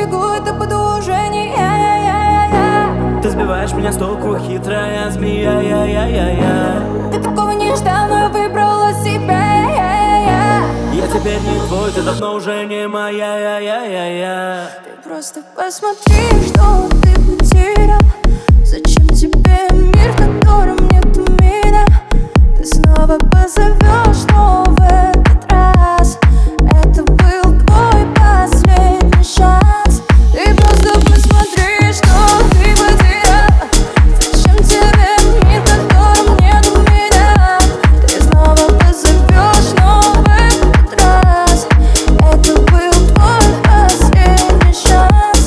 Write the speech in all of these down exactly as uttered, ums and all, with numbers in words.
побегу, это буду уже не я, я, я, я. Ты сбиваешь меня с толку, хитрая змея, я, я, я, я. Ты такого не ждал, но я выбрала себя, я, я, я. Я теперь не твой, ты давно уже не моя, я, я, я, я. Ты просто посмотри, что ты потерял. Зачем тебе мир, в котором нету меня? Ты снова позовешь, но в этот раз это был твой последний шанс. Ты просто посмотри, что ты потерял. Зачем тебе мир, в котором нету меня? Ты снова позовешь, но в этот раз это был твой последний шанс.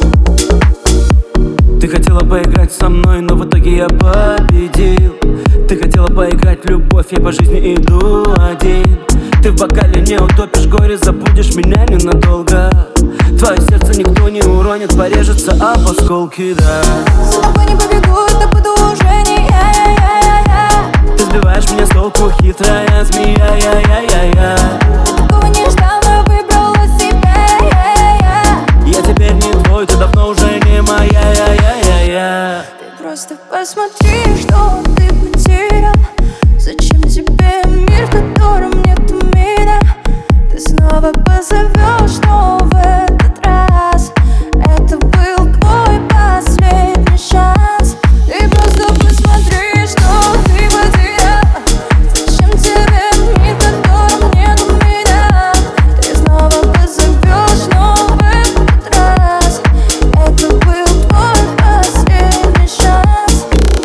Ты хотела поиграть со мной, но в итоге я победил. Ты хотела поиграть в любовь, я по жизни иду один. Ты в бокале не утопишь горе, забудешь меня ненадолго. Твое сердце никто не уронит, порежется об осколки, да. За тобой не побегу, это буду уже не я, я, я, я, я. Ты сбиваешь меня с толку, хитрая змея, я, я, я, я. Ты такого не ждал, но я выбрала себя, я, я, я. Я теперь не твой, ты давно уже не моя, я, я, я, я. Ты просто посмотри, что ты потерял. Зачем тебе мир, в котором нету меня? Ты снова позовешь, но в этот раз это был твой последний шанс. Ты просто посмотри, что ты потерял. Зачем тебе мир, в котором нету меня? Ты снова позовешь, но в этот раз это был твой последний шанс.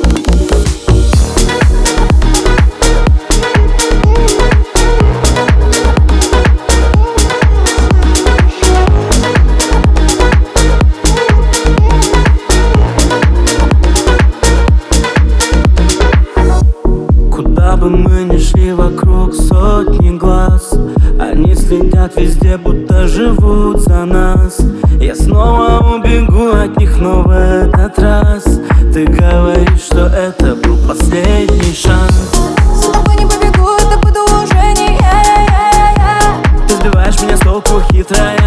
Куда бы мы ни шли, вокруг сотни глаз. Они следят везде, будто живут за нас. Я снова убегу от них, но в этот раз ты говоришь, что это был последний шанс. За тобой не побегу, это буду уже не я, я, я, я, я. Ты сбиваешь меня с толку, хитрая